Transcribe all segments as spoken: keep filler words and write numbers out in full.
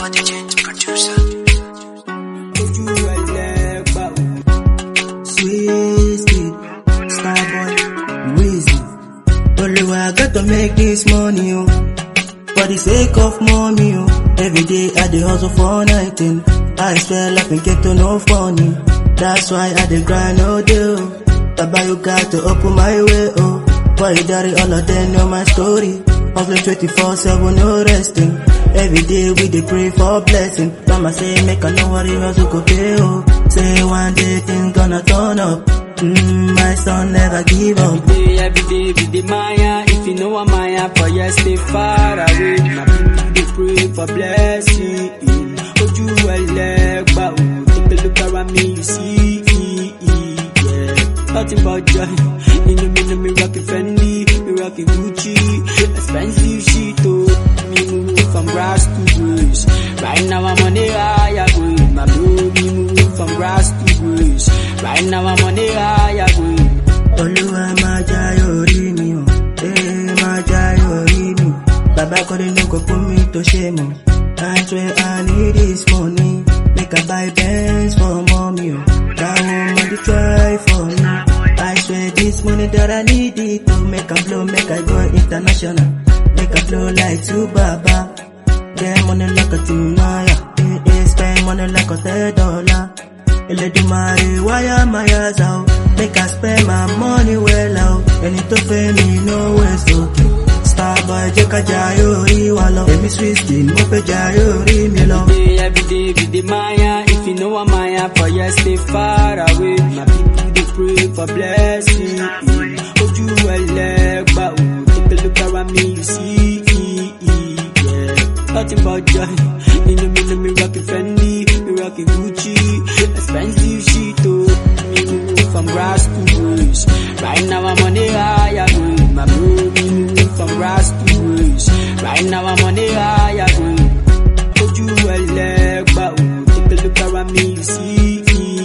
Intelligent producer. Twisted, Starboy, Weezy. Only way I got to make this money, oh. For the sake of mommy, oh. Every day I dey hustle for nothing. I swear life ain't get to no funny. That's why I dey grind all day, oh. Baba, you got to open my way, oh. Boy, daddy, all of them know my story. Hustling twenty-four seven, no resting. Every day we dey pray for blessing. Mama say make I no worry, hustle go pay, oh. Say one day things gonna turn up. Mm, my son never give up. Every day, every day, every day, Maya. If you know I'm Maya, for you stay far away. My people they pray for blessing. Oh, you well leg, but take a look around me, you see, yeah. Nothing but joy. You know me, know me rockin' Fendi, me rockin' Gucci, expensive shit, oh. Me move from grass to grace. Right now I'm on the higher grade, my bro. Me move from grass to grace. Right now I'm on the higher grade. Oluwa ma jayori mi o, eh ma jayori mi. Baba God no go put me to shame o. I swear I need this money, make I buy Benz for mommy o. That woman dey try for me. I swear this money that I need it to make a blow, make I go international, make a blow like two Baba. Get money like a Timaya, eh eh spend money like a third dollar. Eledumare, wire my eyes out. Make I spend my money well out. And it to pay me no waste, okay. Starboy, Jeka Jayo, Walo. Let me switch skin, Mope Jayo, Rimilo. Every day, every day, every day, Maya. If you know I'm Maya, for you stay far away. My people they pray for blessing. Oh, you well leg, but take a look around me, you see, yeah. Nothing but joy. You know me, know me rockin' Fendi, me rockin' Gucci, expensive shit, oh. Me move from grass to grace. Right now I'm on the higher grade, my bro. Me move from grass to grace. Right now I'm on the higher grade. Oh, you well leg, but take a look around me, you see,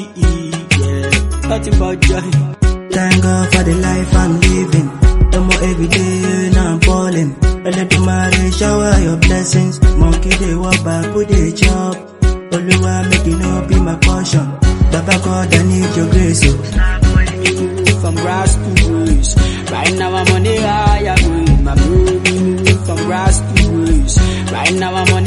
yeah. Nothing but joy. Thank God for the life I'm living. No more every day, now I'm falling. Eledumare, shower your blessings. Monkey they walk back, put they chop. Oluwa make it no be my portion. Baba God, I need your grace, oh. From grass to grace. Right now I'm on the higher grade. My bro, me move from grass to grace. Right now I'm on